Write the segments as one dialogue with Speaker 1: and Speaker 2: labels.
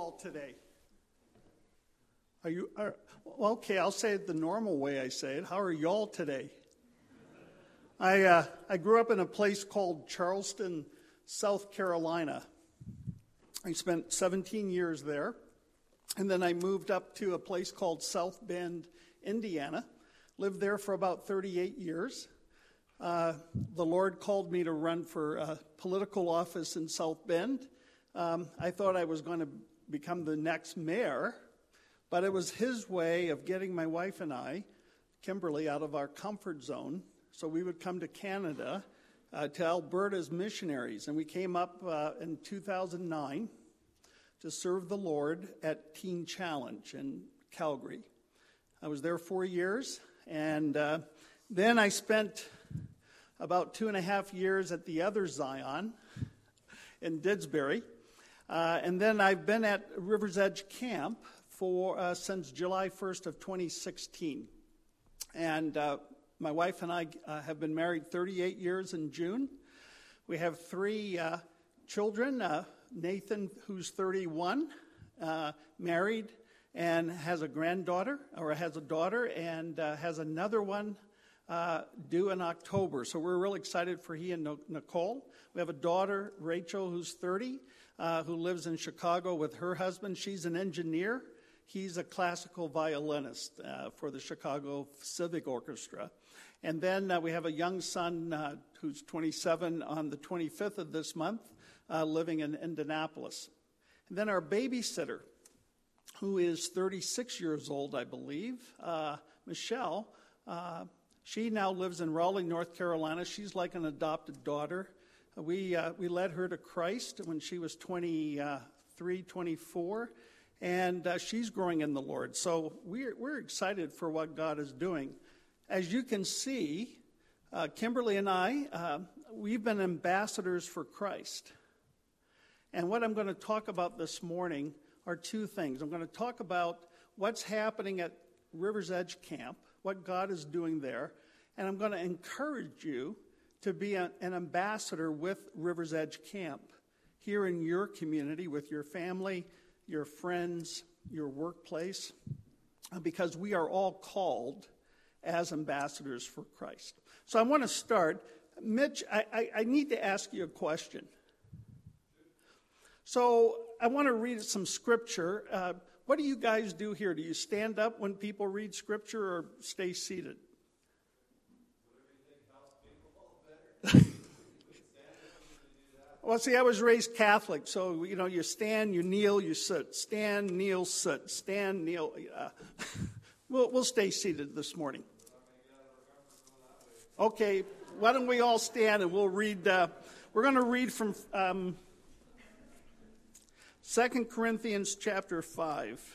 Speaker 1: all today? Well, okay, I'll say it the normal way I say it. How are y'all today? I grew up in a place called Charleston, South Carolina. I spent 17 years there, and then I moved up to a place called South Bend, Indiana. Lived there for about 38 years. The Lord called me to run for a political office in South Bend. I thought I was going to become the next mayor, but it was His way of getting my wife and I, Kimberly, out of our comfort zone so we would come to Canada to Alberta as missionaries. And we came up in 2009 to serve the Lord at Teen Challenge in Calgary. I was there 4 years, and then I spent about 2.5 years at the other Zion in Didsbury. And then I've been at River's Edge Camp since July 1st of 2016. And my wife and I have been married 38 years in June. We have 3 children. Nathan, who's 31, married and has a granddaughter, or has a daughter, and has another one due in October. So we're really excited for he and Nicole. We have a daughter, Rachel, who's 30, who lives in Chicago with her husband. She's an engineer. He's a classical violinist for the Chicago Civic Orchestra. And then we have a young son who's 27 on the 25th of this month, living in Indianapolis. And then our babysitter, who is 36 years old, I believe, Michelle. She now lives in Raleigh, North Carolina. She's like an adopted daughter. We led her to Christ when she was 23, 24, and she's growing in the Lord. So we're excited for what God is doing. As you can see, Kimberly and I, we've been ambassadors for Christ. And what I'm going to talk about this morning are 2 things. I'm going to talk about what's happening at River's Edge Camp, what God is doing there, and I'm going to encourage you to be an ambassador with River's Edge Camp here in your community, with your family, your friends, your workplace, because we are all called as ambassadors for Christ. So I want to start. Mitch, I need to ask you a question. So I want to read some scripture. What do you guys do here? Do you stand up when people read scripture or stay seated? Well, see, I was raised Catholic, so, you stand, you kneel, you sit. Stand, kneel, sit. Stand, kneel. We'll stay seated this morning. Okay, why don't we all stand and we'll read. We're going to read from 2 Corinthians chapter 5,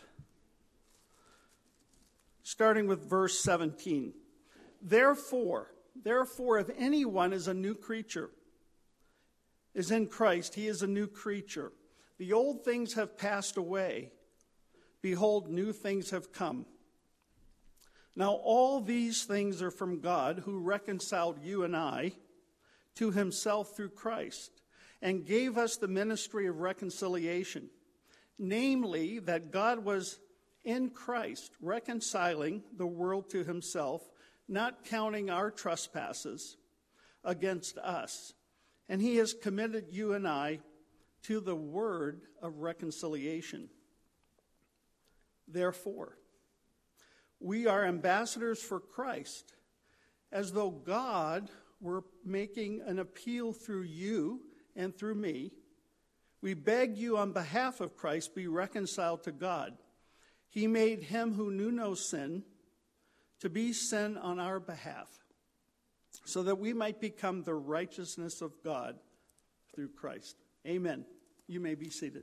Speaker 1: starting with verse 17. Therefore, if anyone is a new creature, is in Christ, he is a new creature. The old things have passed away. Behold, new things have come. Now all these things are from God, who reconciled you and I to himself through Christ, and gave us the ministry of reconciliation, namely that God was in Christ reconciling the world to himself, not counting our trespasses against us. And he has committed you and I to the word of reconciliation. Therefore, we are ambassadors for Christ, as though God were making an appeal through you and through me. We beg you on behalf of Christ, be reconciled to God. He made him who knew no sin to be sin on our behalf, so that we might become the righteousness of God through Christ. Amen. You may be seated.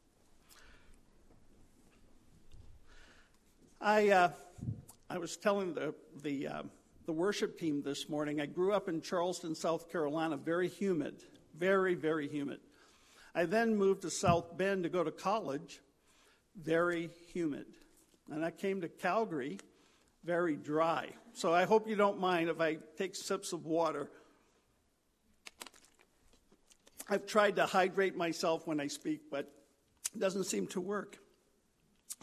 Speaker 1: I was telling the worship team this morning, I grew up in Charleston, South Carolina, very humid, very, very humid. I then moved to South Bend to go to college, very humid. And I came to Calgary, very dry. So I hope you don't mind if I take sips of water. I've tried to hydrate myself when I speak, but it doesn't seem to work.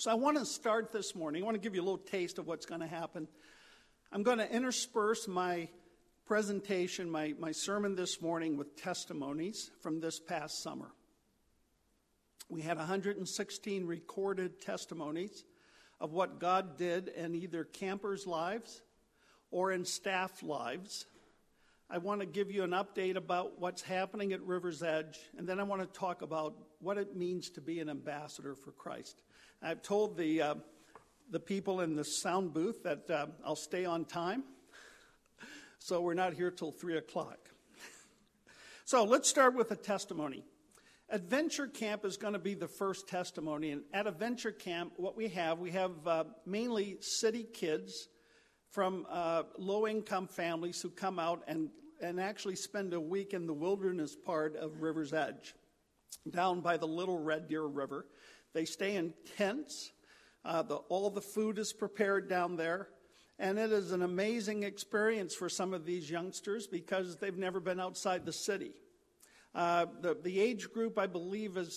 Speaker 1: So I want to start this morning. I want to give you a little taste of what's going to happen. I'm going to intersperse my presentation, my sermon this morning with testimonies from this past summer. We had 116 recorded testimonies of what God did in either campers' lives or in staff lives. I want to give you an update about what's happening at River's Edge, and then I want to talk about what it means to be an ambassador for Christ. I've told the people in the sound booth that I'll stay on time, so we're not here till 3 o'clock. So let's start with a testimony. Adventure Camp is going to be the first testimony, and at Adventure Camp, what we have mainly city kids from low-income families who come out and actually spend a week in the wilderness part of River's Edge, down by the Little Red Deer River. They stay in tents. All the food is prepared down there. And it is an amazing experience for some of these youngsters because they've never been outside the city. The age group, I believe, is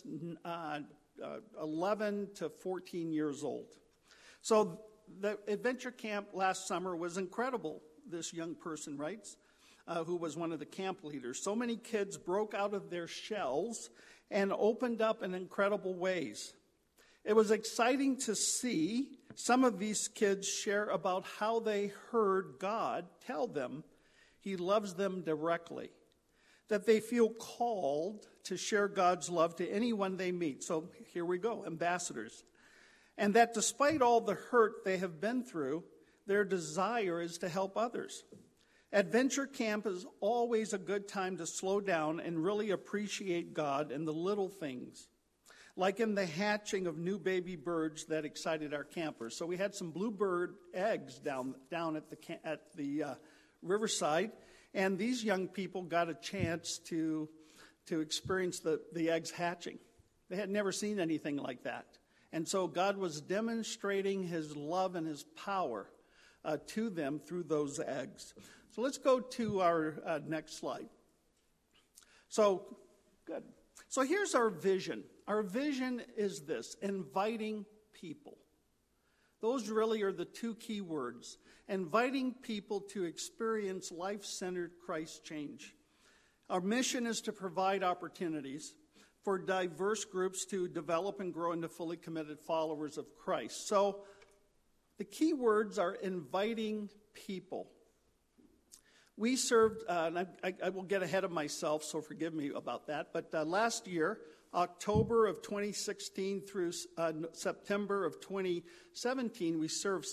Speaker 1: 11 to 14 years old. So the Adventure Camp last summer was incredible, this young person writes, who was one of the camp leaders. So many kids broke out of their shells and opened up in incredible ways. It was exciting to see some of these kids share about how they heard God tell them He loves them directly, that they feel called to share God's love to anyone they meet. So here we go, ambassadors. And that despite all the hurt they have been through, their desire is to help others. Adventure Camp is always a good time to slow down and really appreciate God and the little things, like in the hatching of new baby birds that excited our campers. So we had some bluebird eggs down at the riverside, and these young people got a chance to experience the eggs hatching. They had never seen anything like that. And so God was demonstrating His love and His power to them through those eggs. So let's go to our next slide. So, good. So here's our vision. Our vision is this: inviting people. Those really are the two key words. Inviting people to experience life-centered Christ change. Our mission is to provide opportunities for diverse groups to develop and grow into fully committed followers of Christ. So the key words are inviting people. We served, and I will get ahead of myself, so forgive me about that, but last year, October of 2016 through September of 2017, we served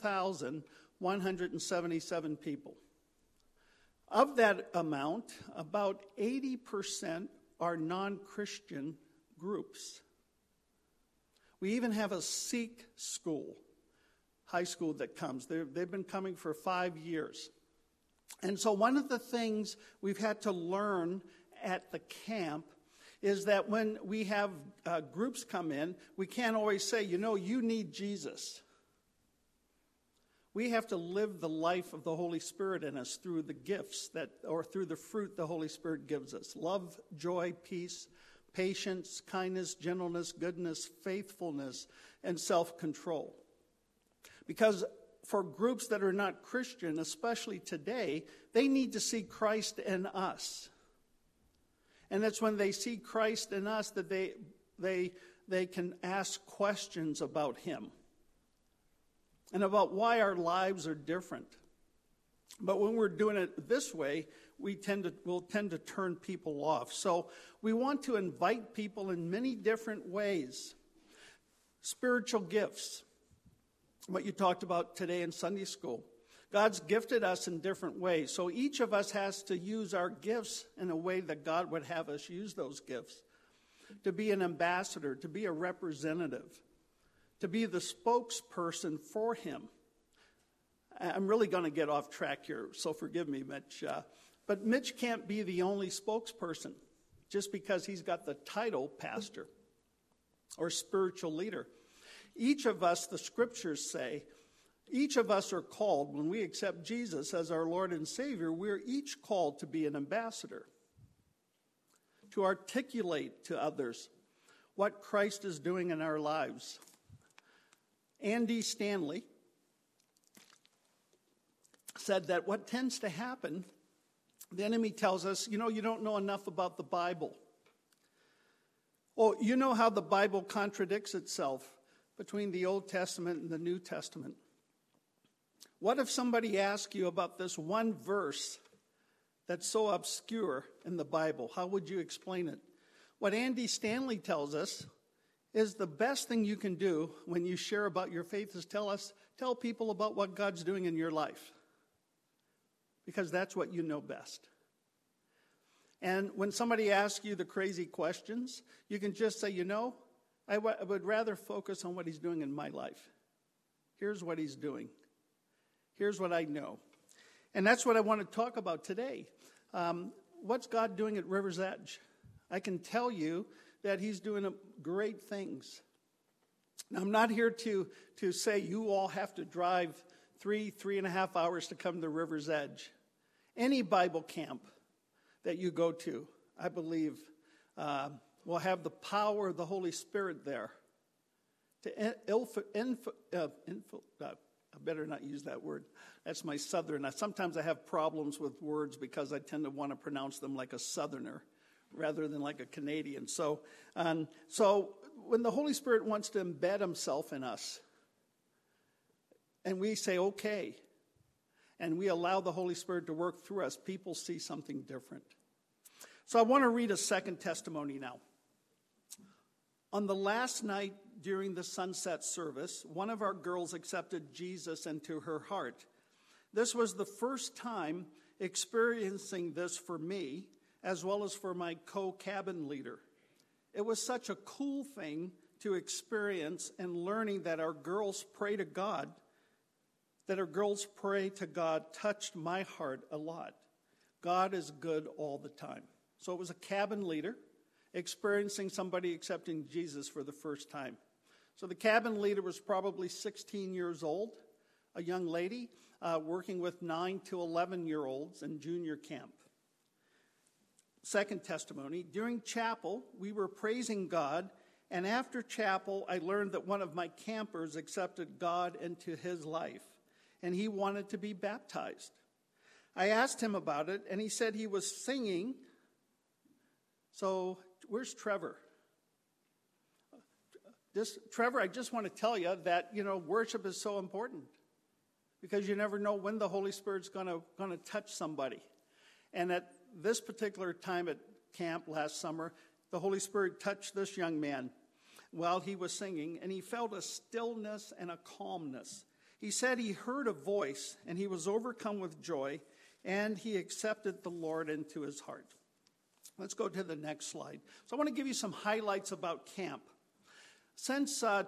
Speaker 1: 7,177 people. Of that amount, about 80% are non-Christian groups. We even have a Sikh school, high school that comes. They've been coming for 5 years. And so one of the things we've had to learn at the camp is that when we have groups come in, we can't always say, you need Jesus. We have to live the life of the Holy Spirit in us through the gifts or through the fruit the Holy Spirit gives us. Love, joy, peace, patience, kindness, gentleness, goodness, faithfulness, and self-control. Because for groups that are not Christian, especially today, they need to see Christ in us. And it's when they see Christ in us that they can ask questions about Him and about why our lives are different. But when we're doing it this way, we'll tend to turn people off. So we want to invite people in many different ways. Spiritual gifts, what you talked about today in Sunday school. God's gifted us in different ways. So each of us has to use our gifts in a way that God would have us use those gifts. To be an ambassador, to be a representative, to be the spokesperson for Him. I'm really going to get off track here, so forgive me, Mitch. But Mitch can't be the only spokesperson just because he's got the title pastor or spiritual leader. Each of us, the scriptures say, each of us are called, when we accept Jesus as our Lord and Savior, we're each called to be an ambassador, to articulate to others what Christ is doing in our lives. Andy Stanley said that what tends to happen, the enemy tells us, you don't know enough about the Bible. Oh, you know how the Bible contradicts itself between the Old Testament and the New Testament. What if somebody asked you about this one verse that's so obscure in the Bible? How would you explain it? What Andy Stanley tells us is the best thing you can do when you share about your faith is tell people about what God's doing in your life. Because that's what you know best. And when somebody asks you the crazy questions, you can just say, I would rather focus on what he's doing in my life. Here's what he's doing. Here's what I know. And that's what I want to talk about today. What's God doing at River's Edge? I can tell you that he's doing great things. Now, I'm not here to say you all have to drive 3.5 hours to come to River's Edge. Any Bible camp that you go to, I believe, will have the power of the Holy Spirit there. I better not use that word. That's my Southern. Sometimes I have problems with words because I tend to want to pronounce them like a Southerner rather than like a Canadian. So when the Holy Spirit wants to embed himself in us, and we say, okay, and we allow the Holy Spirit to work through us, people see something different. So I want to read a second testimony now. On the last night during the sunset service, one of our girls accepted Jesus into her heart. This was the first time experiencing this for me, as well as for my co-cabin leader. It was such a cool thing to experience, and learning that our girls pray to God, touched my heart a lot. God is good all the time. So it was a cabin leader experiencing somebody accepting Jesus for the first time. So the cabin leader was probably 16 years old, a young lady working with 9 to 11-year-olds in junior camp. Second testimony, during chapel, we were praising God, and after chapel, I learned that one of my campers accepted God into his life, and he wanted to be baptized. I asked him about it, and he said he was singing. So, where's Trevor? Trevor, I just want to tell you that, worship is so important because you never know when the Holy Spirit's going to touch somebody. And at this particular time at camp last summer, the Holy Spirit touched this young man while he was singing, and he felt a stillness and a calmness. He said he heard a voice, and he was overcome with joy, and he accepted the Lord into his heart. Let's go to the next slide. So I want to give you some highlights about camp. Since I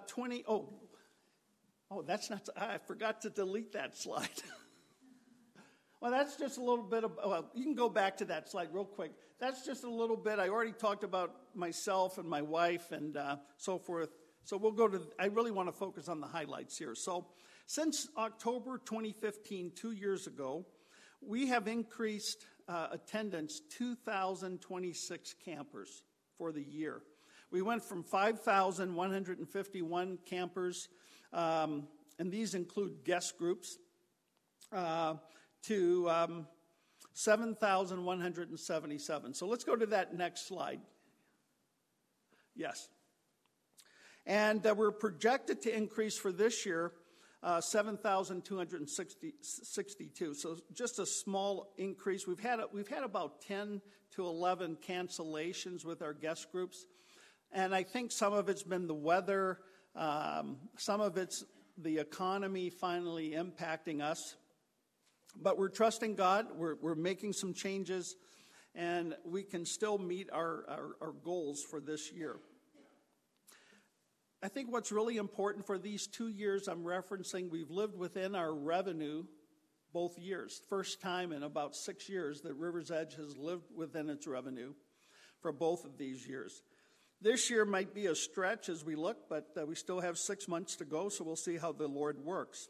Speaker 1: forgot to delete that slide. Well, that's just a little bit of, you can go back to that slide real quick. That's just a little bit. I already talked about myself and my wife and so forth. So I really want to focus on the highlights here. So since October 2015, 2 years ago, we have increased attendance 2,026 campers for the year. We went from 5,151 campers, and these include guest groups, to 7,177. So let's go to that next slide. Yes. And we're projected to increase for this year 7,262. So just a small increase. We've had about 10 to 11 cancellations with our guest groups. And I think some of it's been the weather. Some of it's the economy finally impacting us. But we're trusting God. We're making some changes, and we can still meet our goals for this year. I think what's really important for these 2 years I'm referencing, we've lived within our revenue both years. First time in about 6 years that River's Edge has lived within its revenue for both of these years. This year might be a stretch as we look, but we still have 6 months to go, so we'll see how the Lord works.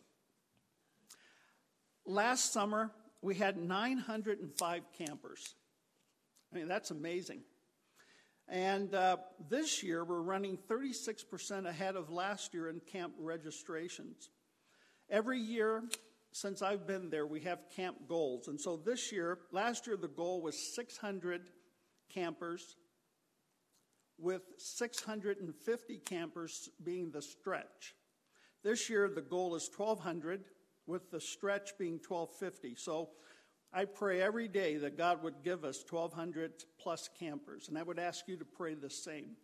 Speaker 1: Last summer, we had 905 campers. I mean, that's amazing. And this year, we're running 36% ahead of last year in camp registrations. Every year since I've been there, we have camp goals. And so last year, the goal was 600 campers, with 650 campers being the stretch. This year, the goal is 1,200, with the stretch being 1,250. So I pray every day that God would give us 1,200 plus campers, and I would ask you to pray the same.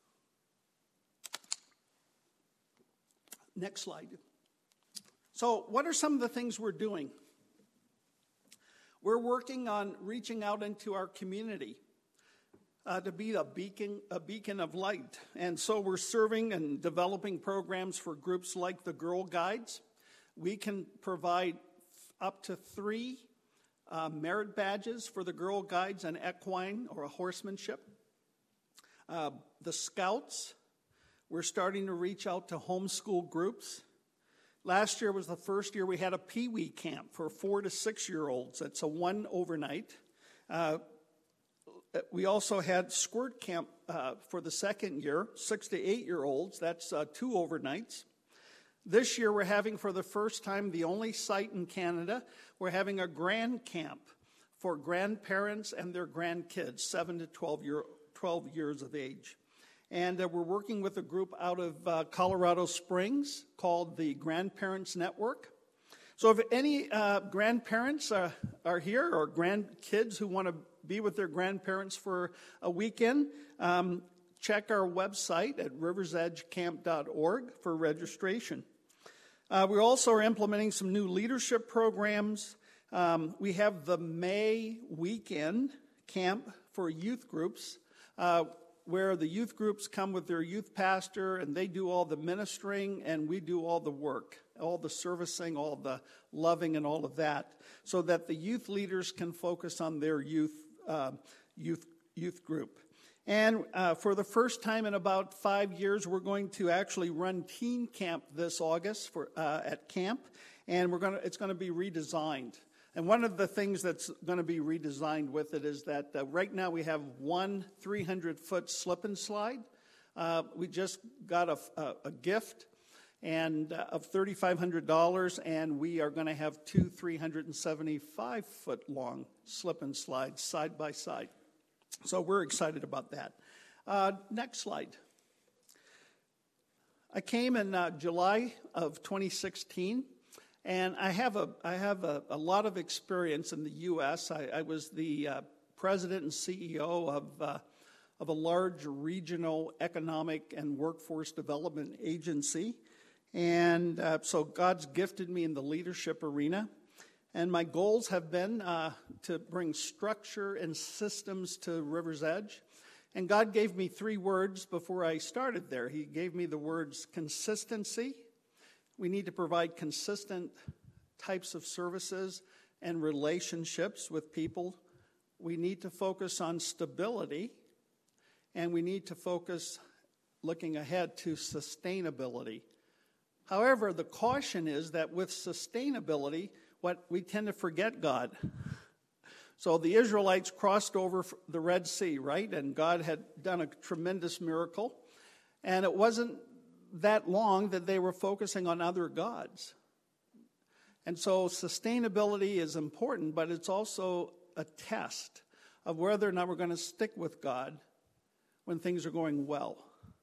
Speaker 1: Next slide. So what are some of the things we're doing? We're working on reaching out into our community to be a beacon of light. And so we're serving and developing programs for groups like the Girl Guides. We can provide up to 3 merit badges for the Girl Guides and equine or horsemanship. The Scouts, we're starting to reach out to homeschool groups. Last year was the first year we had a Pee-wee camp for 4 to 6-year-olds. It's a 1 overnight. We also had Squirt Camp for the second year, 6 to 8-year-olds. That's 2 overnights. This year we're having for the first time, the only site in Canada, we're having a grand camp for grandparents and their grandkids, 7 to 12 years of age. And we're working with a group out of Colorado Springs called the Grandparents Network. So if any grandparents are here or grandkids who want to be with their grandparents for a weekend, check our website at riversedgecamp.org for registration. We also are implementing some new leadership programs. We have the May weekend camp for youth groups, where the youth groups come with their youth pastor, and they do all the ministering, and we do all the work, all the servicing, all the loving, and all of that, so that the youth leaders can focus on their youth group. And for the first time in about 5 years, we're going to actually run teen camp this August at camp, and it's going to be redesigned. And one of the things that's going to be redesigned with it is that right now we have one 300-foot slip and slide. We just got a gift of $3,500, and we are going to have 2 375-foot long slip and slides side by side. So we're excited about that. Next slide. I came in July of 2016. And I have a lot of experience in the U.S. I was the president and CEO of a large regional economic and workforce development agency. And so God's gifted me in the leadership arena. And my goals have been to bring structure and systems to River's Edge. And God gave me 3 words before I started there. He gave me the words consistency. We need to provide consistent types of services and relationships with people. We need to focus on stability, and we need to focus, looking ahead, to sustainability. However, the caution is that with sustainability, we tend to forget God. So the Israelites crossed over the Red Sea, right? And God had done a tremendous miracle. And it wasn't that long that they were focusing on other gods. And so sustainability is important, but it's also a test of whether or not we're going to stick with God when things are going well.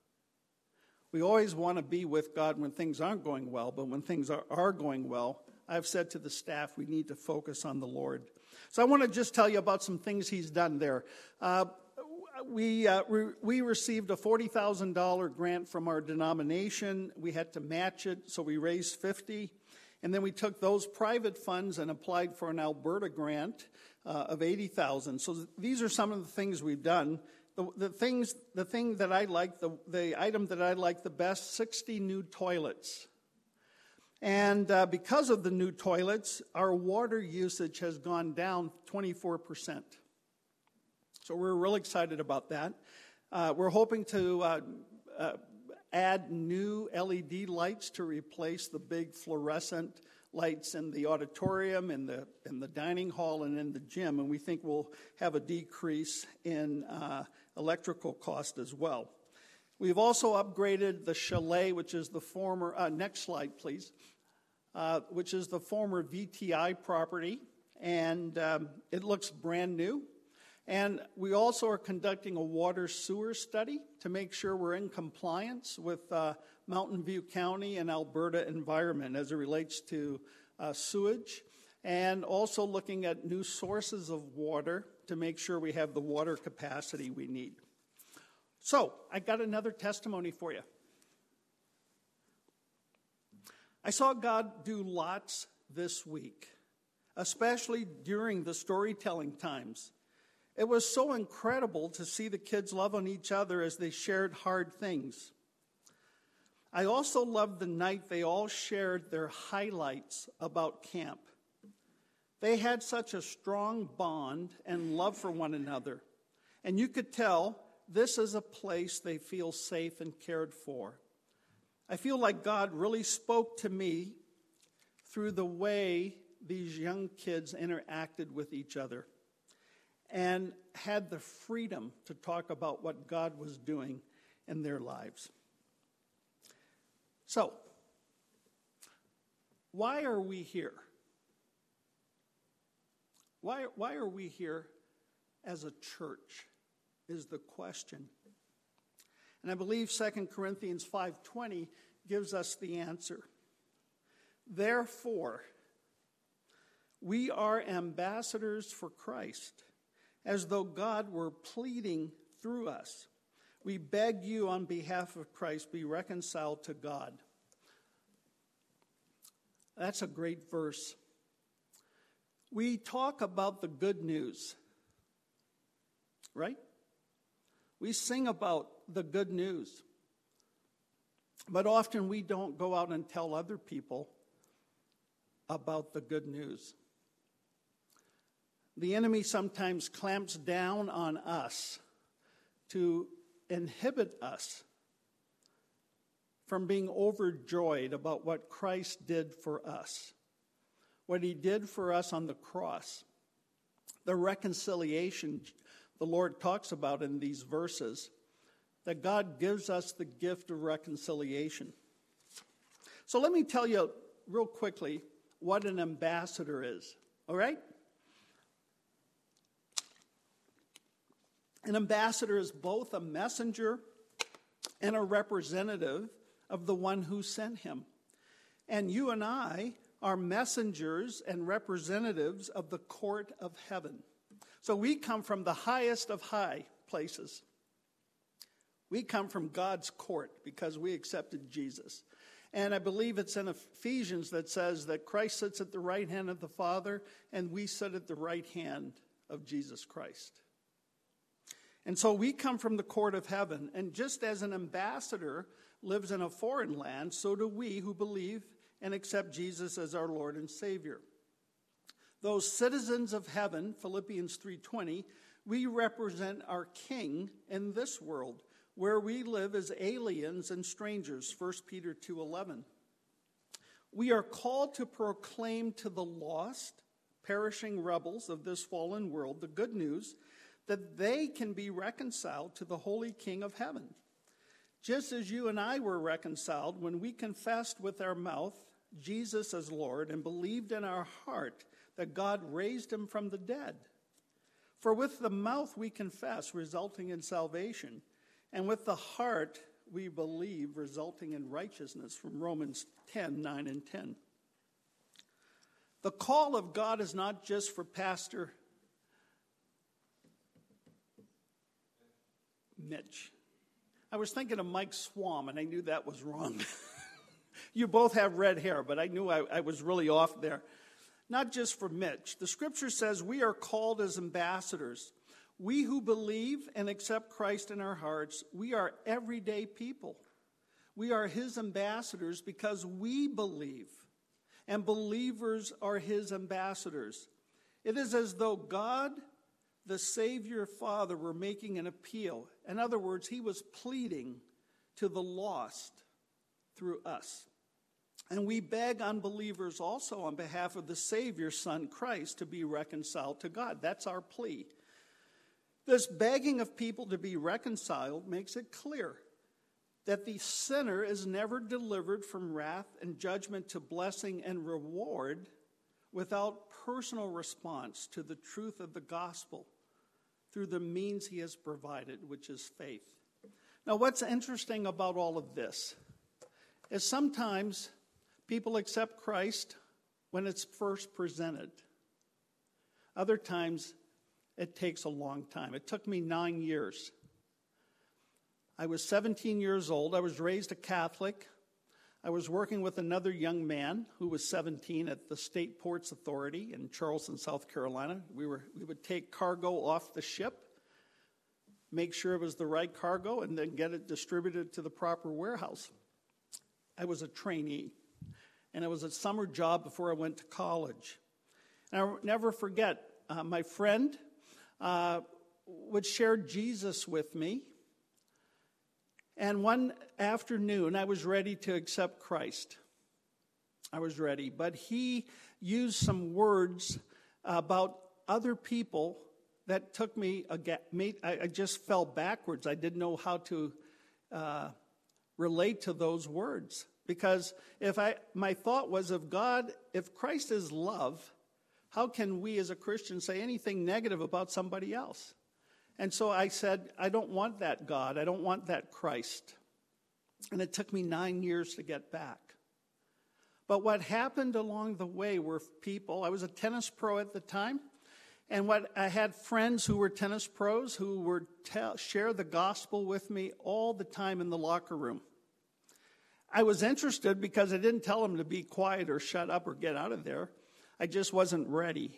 Speaker 1: We always want to be with God when things aren't going well, but when things are going well, I've said to the staff, we need to focus on the Lord. So I want to just tell you about some things He's done there. We received a $40,000 grant from our denomination. We had to match it, so we raised $50,000. And then we took those private funds and applied for an Alberta grant of $80,000. So these are some of the things we've done. The thing that I like, the item that I like the best, 60 new toilets. And because of the new toilets, our water usage has gone down 24%. So we're really excited about that. We're hoping to add new LED lights to replace the big fluorescent lights in the auditorium, in the dining hall, and in the gym, and we think we'll have a decrease in electrical cost as well. We've also upgraded the chalet, which is the former, next slide please, which is the former VTI property, and it looks brand new. And we also are conducting a water sewer study to make sure we're in compliance with Mountain View County and Alberta environment as it relates to sewage, and also looking at new sources of water to make sure we have the water capacity we need. So, I got another testimony for you. I saw God do lots this week, especially during the storytelling times. It was so incredible to see the kids love on each other as they shared hard things. I also loved the night they all shared their highlights about camp. They had such a strong bond and love for one another, and you could tell this is a place they feel safe and cared for. I feel like God really spoke to me through the way these young kids interacted with each other and had the freedom to talk about what God was doing in their lives. So, why are we here? Why are we here as a church is the question. And I believe 2 Corinthians 5:20 gives us the answer. Therefore, we are ambassadors for Christ, as though God were pleading through us. We beg you on behalf of Christ, be reconciled to God. That's a great verse. We talk about the good news, right? We sing about the good news. But often we don't go out and tell other people about the good news. The enemy sometimes clamps down on us to inhibit us from being overjoyed about what Christ did for us, what he did for us on the cross, the reconciliation the Lord talks about in these verses, that God gives us the gift of reconciliation. So let me tell you real quickly what an ambassador is, all right? An ambassador is both a messenger and a representative of the one who sent him. And you and I are messengers and representatives of the court of heaven. So we come from the highest of high places. We come from God's court because we accepted Jesus. And I believe it's in Ephesians that says that Christ sits at the right hand of the Father, and we sit at the right hand of Jesus Christ. And so we come from the court of heaven. And just as an ambassador lives in a foreign land, so do we who believe and accept Jesus as our Lord and Savior. Those citizens of heaven, Philippians 3:20, we represent our King in this world, where we live as aliens and strangers, 1 Peter 2:11. We are called to proclaim to the lost, perishing rebels of this fallen world the good news that they can be reconciled to the Holy King of heaven. Just as you and I were reconciled when we confessed with our mouth Jesus as Lord and believed in our heart that God raised him from the dead. For with the mouth we confess, resulting in salvation, and with the heart we believe, resulting in righteousness, from Romans 10:9 and 10. The call of God is not just for Pastor Mitch. I was thinking of Mike Swam, and I knew that was wrong. You both have red hair, but I knew I was really off there. Not just for Mitch. The scripture says we are called as ambassadors. We who believe and accept Christ in our hearts, we are everyday people. We are his ambassadors because we believe, and believers are his ambassadors. It is as though God, the Savior Father, were making an appeal. In other words, he was pleading to the lost through us. And we beg unbelievers also on behalf of the Savior, Son, Christ, to be reconciled to God. That's our plea. This begging of people to be reconciled makes it clear that the sinner is never delivered from wrath and judgment to blessing and reward without personal response to the truth of the gospel through the means he has provided, which is faith. Now, what's interesting about all of this is sometimes people accept Christ when it's first presented. Other times, it takes a long time. It took me 9 years. I was 17 years old. I was raised a Catholic. I was working with another young man who was 17 at the State Ports Authority in Charleston, South Carolina. We would take cargo off the ship, make sure it was the right cargo, and then get it distributed to the proper warehouse. I was a trainee, and it was a summer job before I went to college. And I'll never forget, my friend would share Jesus with me. And one afternoon, I was ready to accept Christ. I was ready. But he used some words about other people that took me, I just fell backwards. I didn't know how to relate to those words. Because my thought was, if Christ is love, how can we as a Christian say anything negative about somebody else? And so I said, I don't want that God. I don't want that Christ. And it took me 9 years to get back. But what happened along the way were people, I was a tennis pro at the time, and I had friends who were tennis pros who would share the gospel with me all the time in the locker room. I was interested because I didn't tell them to be quiet or shut up or get out of there. I just wasn't ready.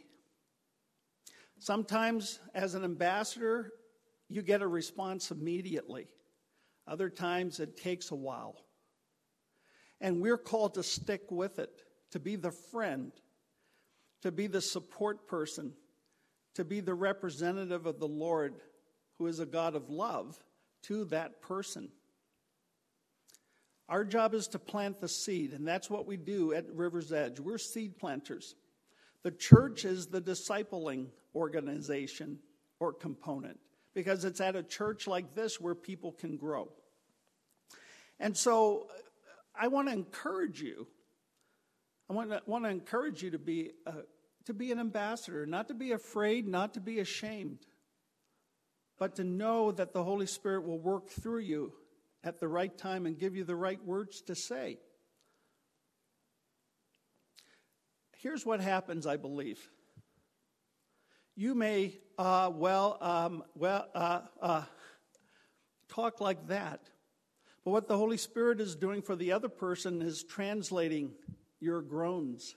Speaker 1: Sometimes, as an ambassador, you get a response immediately. Other times, it takes a while. And we're called to stick with it, to be the friend, to be the support person, to be the representative of the Lord, who is a God of love, to that person. Our job is to plant the seed, and that's what we do at River's Edge. We're seed planters. The church is the discipling organization or component, because it's at a church like this where people can grow. And so I want to encourage you. I want to encourage you to be an ambassador, not to be afraid, not to be ashamed, but to know that the Holy Spirit will work through you at the right time and give you the right words to say. Here's what happens, I believe. You may, talk like that. But what the Holy Spirit is doing for the other person is translating your groans.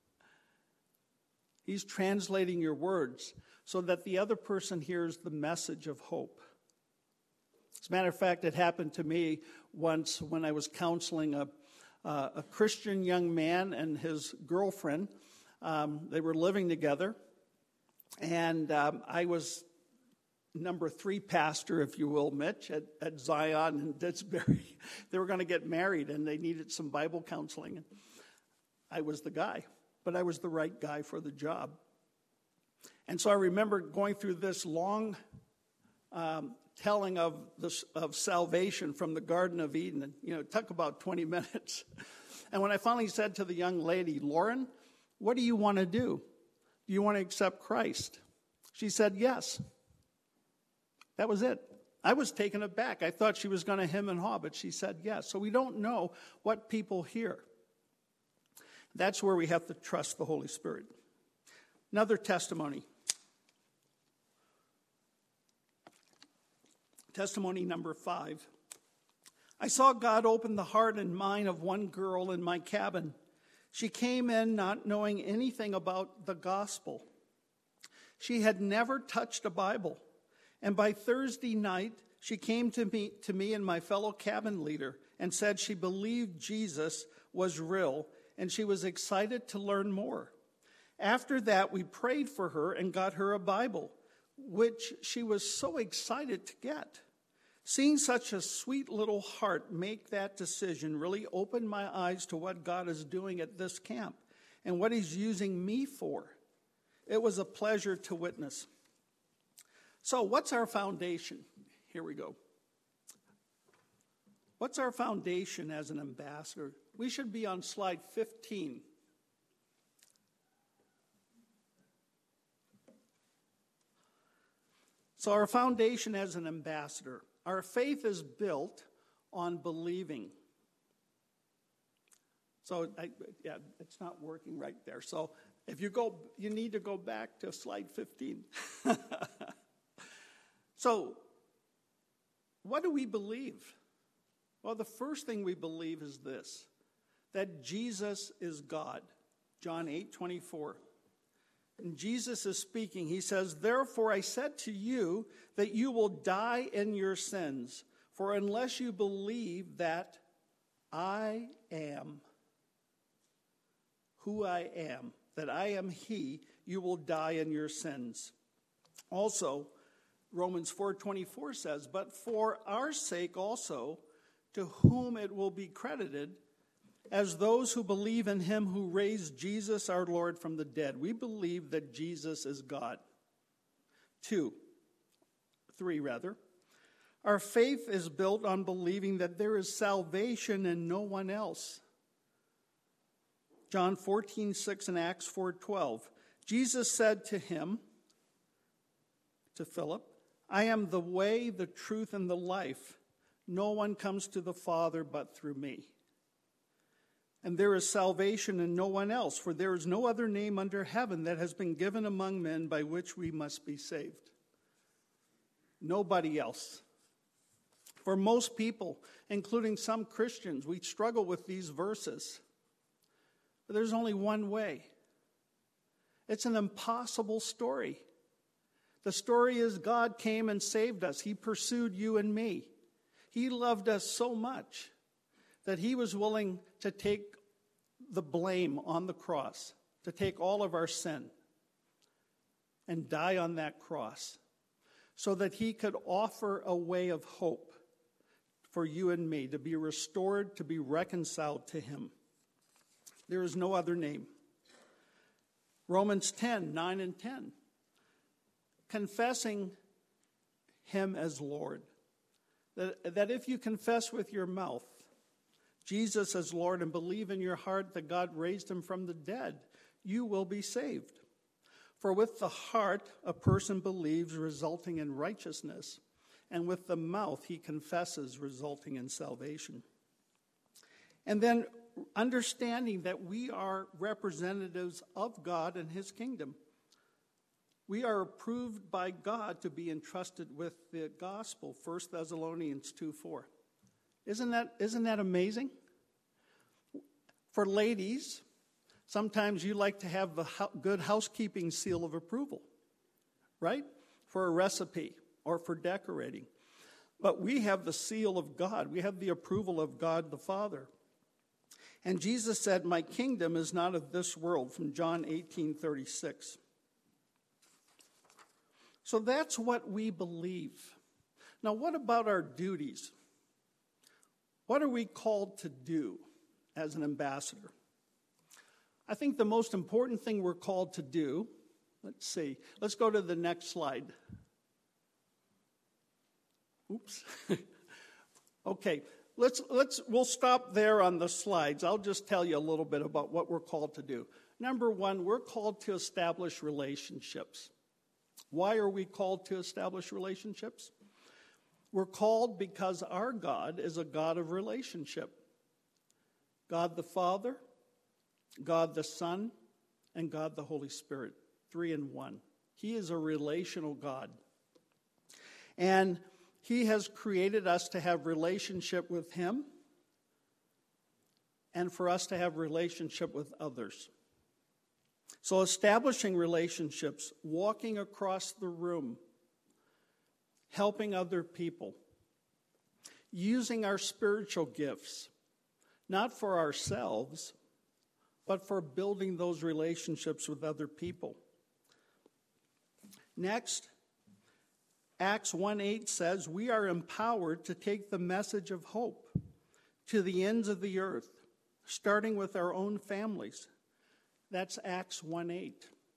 Speaker 1: He's translating your words so that the other person hears the message of hope. As a matter of fact, it happened to me once when I was counseling a Christian young man and his girlfriend. They were living together, and I was number 3 pastor, if you will, Mitch, at Zion and Didsbury. They were going to get married, and they needed some Bible counseling. And I was the guy, but I was the right guy for the job. And so I remember going through this long telling of salvation from the Garden of Eden. And, it took about 20 minutes. And when I finally said to the young lady, Lauren, what do you want to do? Do you want to accept Christ? She said, yes. That was it. I was taken aback. I thought she was going to hem and haw, but she said yes. So we don't know what people hear. That's where we have to trust the Holy Spirit. Another testimony. Testimony number 5. I saw God open the heart and mind of one girl in my cabin. She came in not knowing anything about the gospel. She had never touched a Bible. And by Thursday night, she came to me and my fellow cabin leader and said she believed Jesus was real and she was excited to learn more. After that, we prayed for her and got her a Bible, which she was so excited to get. Seeing such a sweet little heart make that decision really opened my eyes to what God is doing at this camp and what he's using me for. It was a pleasure to witness. So what's our foundation? Here we go. What's our foundation as an ambassador? We should be on slide 15. So our foundation as an ambassador. Our faith is built on believing. So, it's not working right there. So if you go, you need to go back to slide 15. So, what do we believe? Well, the first thing we believe is this, that Jesus is God. John 8:24. And Jesus is speaking. He says, "Therefore I said to you that you will die in your sins. For unless you believe that I am who I am, that I am he, you will die in your sins." Also, Romans 4:24 says, "But for our sake also, to whom it will be credited, as those who believe in him who raised Jesus our Lord from the dead." We believe that Jesus is God. 3. Our faith is built on believing that there is salvation in no one else. John 14:6 and Acts 4:12. Jesus said to him, to Philip, "I am the way, the truth, and the life. No one comes to the Father but through me. And there is salvation in no one else, for there is no other name under heaven that has been given among men by which we must be saved." Nobody else. For most people, including some Christians, we struggle with these verses. But there's only one way. It's an impossible story. The story is God came and saved us. He pursued you and me. He loved us so much that he was willing to take the blame on the cross, to take all of our sin and die on that cross so that he could offer a way of hope for you and me to be restored, to be reconciled to him. There is no other name. Romans 10:9 and 10. Confessing him as Lord. That if you confess with your mouth Jesus as Lord and believe in your heart that God raised him from the dead, you will be saved. For with the heart a person believes, resulting in righteousness, and with the mouth he confesses, resulting in salvation. And then understanding that we are representatives of God and his kingdom. We are approved by God to be entrusted with the gospel, 1 Thessalonians 2:4. Isn't that amazing? For ladies, sometimes you like to have the good housekeeping seal of approval, right? For a recipe or for decorating. But we have the seal of God. We have the approval of God the Father. And Jesus said, "My kingdom is not of this world," from John 18:36. So that's what we believe. Now, what about our duties? What are we called to do as an ambassador? I think the most important thing we're called to do, let's go to the next slide. Oops. Okay, we'll stop there on the slides. I'll just tell you a little bit about what we're called to do. Number one, we're called to establish relationships. Why are we called to establish relationships? We're called because our God is a God of relationship. God the Father, God the Son, and God the Holy Spirit, 3 in 1. He is a relational God. And he has created us to have relationship with him and for us to have relationship with others. So establishing relationships, walking across the room, helping other people, using our spiritual gifts, not for ourselves, but for building those relationships with other people. Next, Acts 1:8 says, we are empowered to take the message of hope to the ends of the earth, starting with our own families. That's Acts 1:8.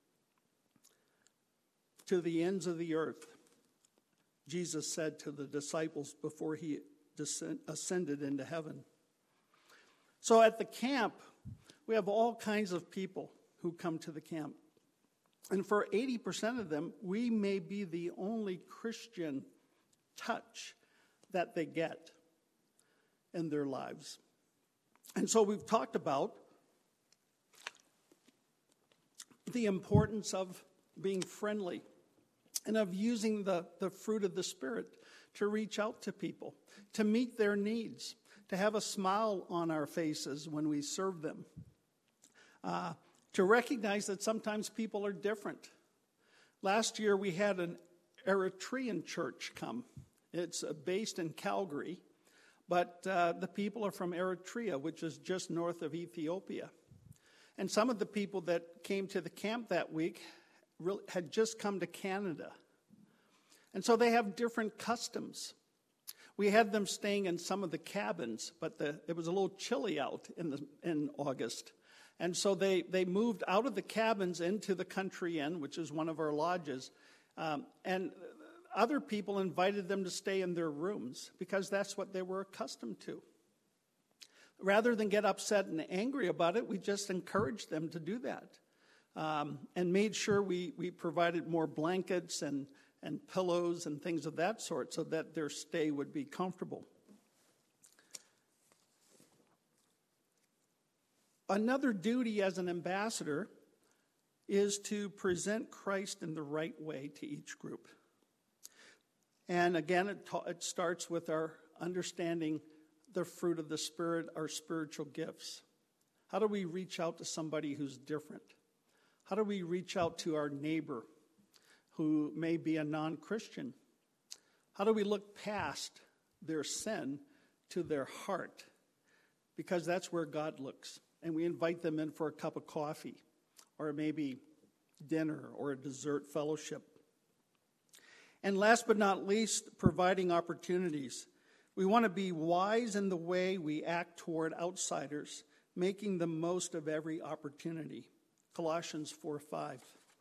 Speaker 1: To the ends of the earth, Jesus said to the disciples before he ascended into heaven. So at the camp, we have all kinds of people who come to the camp. And for 80% of them, we may be the only Christian touch that they get in their lives. And so we've talked about the importance of being friendly and of using the fruit of the Spirit to reach out to people, to meet their needs, to have a smile on our faces when we serve them, to recognize that sometimes people are different. Last year we had an Eritrean church come. It's based in Calgary, but the people are from Eritrea, which is just north of Ethiopia. And some of the people that came to the camp that week had just come to Canada. And so they have different customs. We had them staying in some of the cabins, but it was a little chilly out in August. And so they moved out of the cabins into the Country Inn, which is one of our lodges. And other people invited them to stay in their rooms because that's what they were accustomed to. Rather than get upset and angry about it, we just encouraged them to do that. And made sure we provided more blankets and pillows and things of that sort so that their stay would be comfortable. Another duty as an ambassador is to present Christ in the right way to each group. And again, it starts with our understanding the fruit of the Spirit, our spiritual gifts. How do we reach out to somebody who's different? How do we reach out to our neighbor who may be a non-Christian? How do we look past their sin to their heart? Because that's where God looks. And we invite them in for a cup of coffee, or maybe dinner, or a dessert fellowship. And last but not least, providing opportunities. We want to be wise in the way we act toward outsiders, making the most of every opportunity. Colossians 4:5.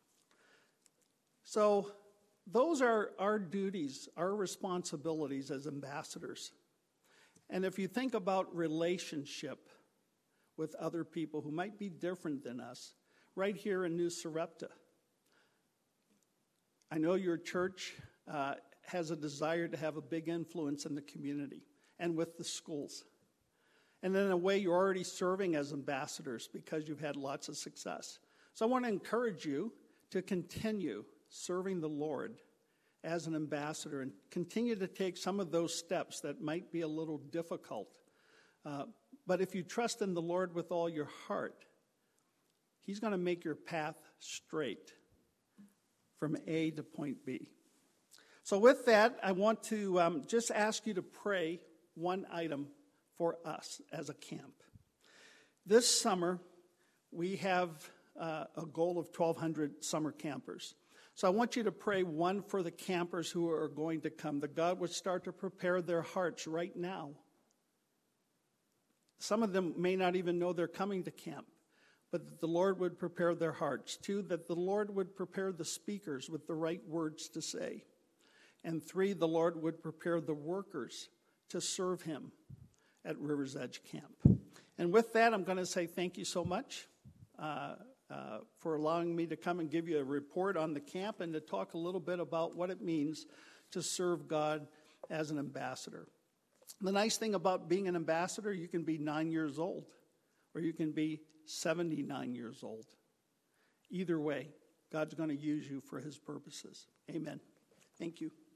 Speaker 1: So those are our duties, our responsibilities as ambassadors. And if you think about relationship with other people who might be different than us, right here in New Sarepta, I know your church has a desire to have a big influence in the community and with the schools. And in a way, you're already serving as ambassadors because you've had lots of success. So I want to encourage you to continue serving the Lord as an ambassador and continue to take some of those steps that might be a little difficult. But if you trust in the Lord with all your heart, He's going to make your path straight from A to point B. So with that, I want to just ask you to pray one item for us as a camp. This summer, we have a goal of 1,200 summer campers. So I want you to pray one for the campers who are going to come, that God would start to prepare their hearts right now. Some of them may not even know they're coming to camp, but that the Lord would prepare their hearts. 2, that the Lord would prepare the speakers with the right words to say. And 3, the Lord would prepare the workers to serve Him at River's Edge Camp. And with that, I'm going to say thank you so much for allowing me to come and give you a report on the camp and to talk a little bit about what it means to serve God as an ambassador. The nice thing about being an ambassador, you can be 9 years old or you can be 79 years old. Either way, God's going to use you for His purposes. Amen. Thank you.